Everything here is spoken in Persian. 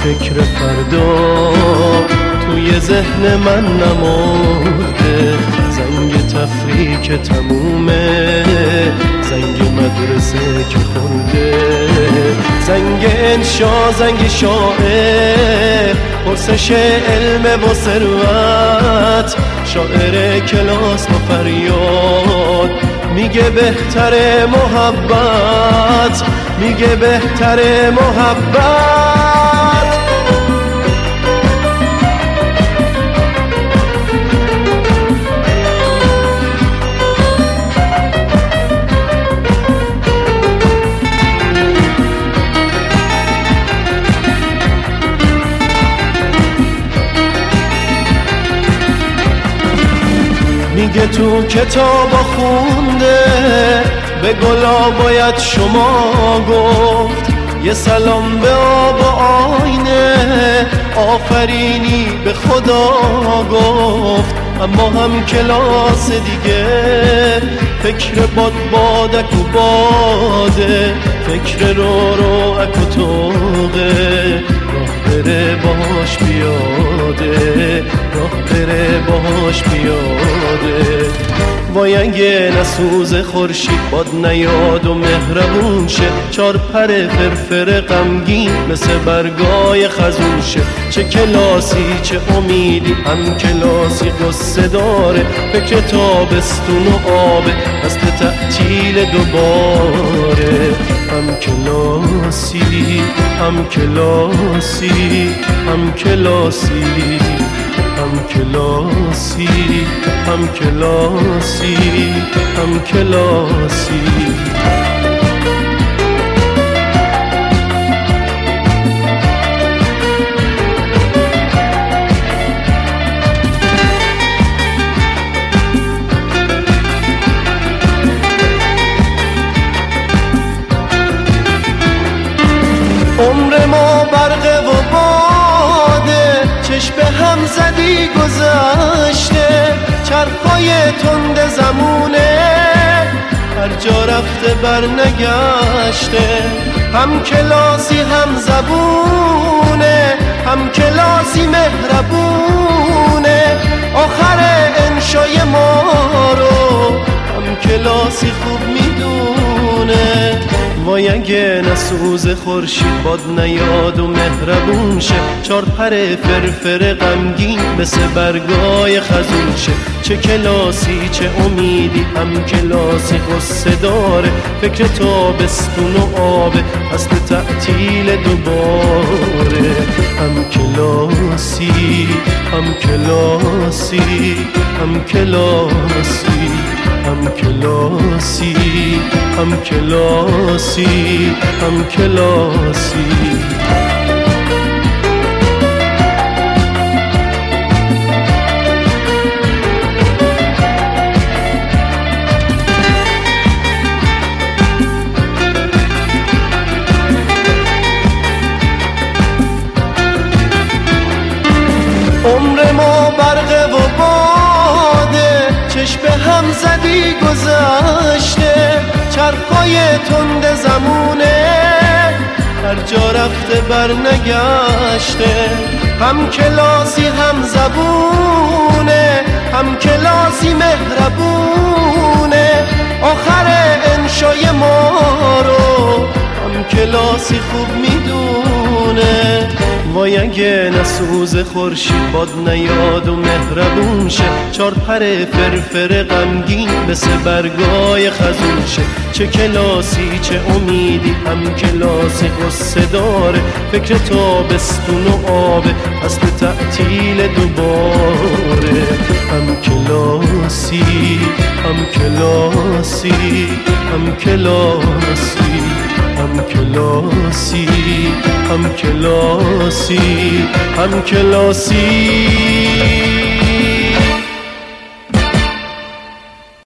فکر فردا توی ذهن من نمرده، زنگ تفریق تمومه، زنگ مدرسه که خورده، زنگ انشا، زنگ شاعر، پرسش علم و ثروت، شاعر کلاس با فریاد میگه بهتره محبت، میگه بهتره محبت. میگه تو کتاب خونده به گلا باید شما گفت، یه سلام به آب و آینه، آفرینی به خدا گفت. اما هم کلاس دیگه فکر بادک و باده، فکر رو اک و توقه، راه بره باش بیاده، راه بره باش بیاده. وای اگه نسوز خورشید باد نیاد و مهربون شه، چار پر فرفر غمگین مثل برگای خزون شه. چه کلاسی چه امیدی، هم کلاسی قصه داره، فکر تابستون و آبه، دست تعطیل دوباره. هم کلاسی هم کلاسی هم کلاسی هم کلاسی هم کلاسی هم کلاسی. عمر ما برقه و باده، چشم هم زدی گذشته، چرخای تند زمونه، هر جا رفته بر نگشته. هم کلاسی هم زبونه، هم کلاسی مهربونه، آخر انشای ما رو هم کلاسی خوب میدونه. وای اگه نسوز خورشید باد نیاد و مهربون شه، چار پر فرفر غمگین مثل برگای خزون شه. چه کلاسی چه امیدی، هم کلاسی قصه داره، فکر تابستون و آبه، اصل تعطیل دوباره. هم کلاسی هم کلاسی هم کلاسی هم کلاسی هم کلاسی هم کلاسی. عمر ما برقه و باده، چشم هم زدی گذشته، چرخای تند زمونه، هر جا رفته بر نگشته. هم کلاسی هم زبونه، هم کلاسی مهربونه، آخر انشای ما رو هم کلاسی خوب میدونه. وای اگه نسوز خورشید باد نیاد و مهربون شه، چار پر فرفر غمگین مثل برگای خزون شه. چه کلاسی چه امیدی، هم کلاسی قصه داره، فکر تابستون و آبه، اصل تعطیل دوباره. هم کلاسی هم کلاسی هم کلاسی هم کلاسی هم کلاسی هم کلاسی.